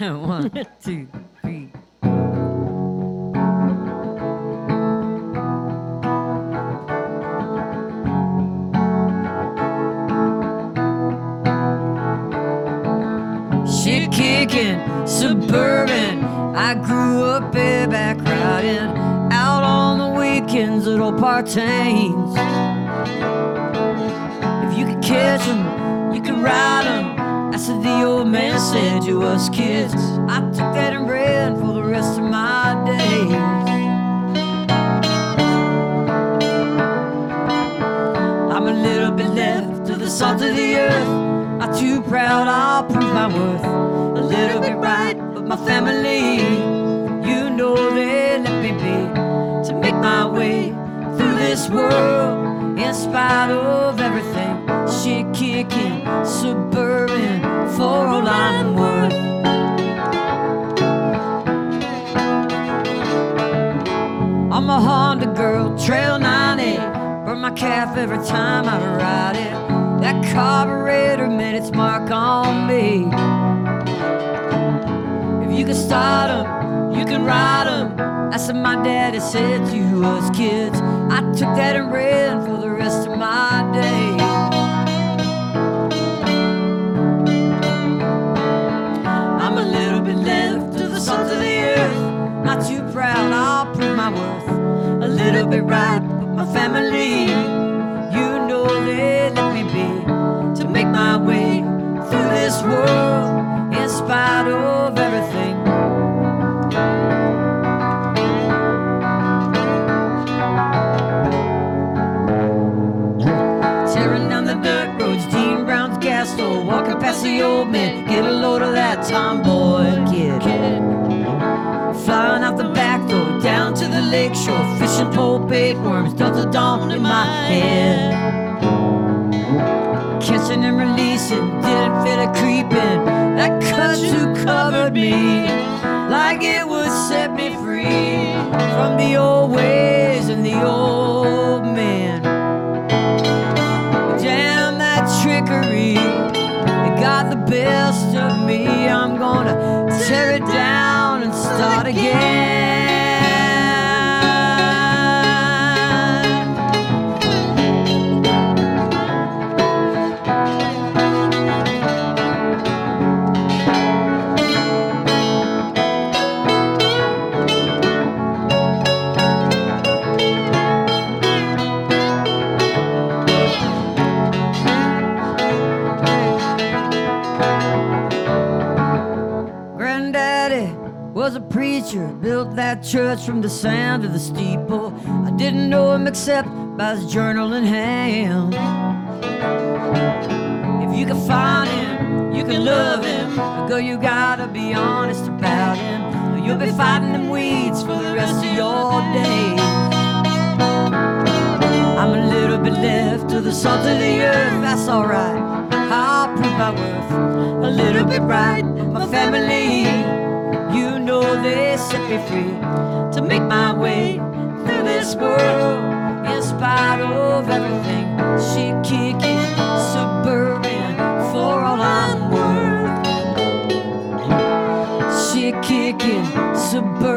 One, two, three. Shit kicking, suburban. I grew up bareback riding out on the weekends at old Partains. If you could catch 'em, you could ride 'em. That's what the old man said to us kids. I took that and ran for the rest of my days. I'm a little bit left to the salt of the earth. Not too proud, I'll prove my worth. A little bit right, but my family, you know they let me be. To make my way through this world, in spite of everything. Shit kicking, suburban, for all I'm worth. I'm a Honda girl, Trail 90. Burn my calf every time I ride it. That carburetor made its mark on me. If you can start 'em, you can ride 'em. That's what my daddy said to us kids. I took that and ran for the rest of my days. I'm a little bit left to the salt of the earth. Not too proud, I'll prove my worth. A little bit right, but my family, you know they let me be. To make my way through this world, in spite of everything. Tearing down the dirt roads, Dean Brown's gas store, walking past the old man, get a load of that tomboy kid. Flying out the back door, down to the lake shore, fishing pole bait worms, Delta Dawn in my head. Catching and releasing, didn't fit a creeping. That kudzu covered me like it would set me free from the old ways and the old man. Damn that trickery, it got the best of me. I'm gonna tear it down and start again. Was a preacher, built that church from the sound of the steeple. I didn't know him except by his journal in hand. If you can find him, you can love him. But girl, you gotta be honest about him, or you'll be fighting them weeds for the rest of your days. I'm a little bit left to the salt of the earth, that's alright. I'll prove my worth. A little bit right, my family, you know they set me free. To make my way through this world, in spite of everything. Shit kicking, suburban, for all I'm worth. Shit kicking, suburban.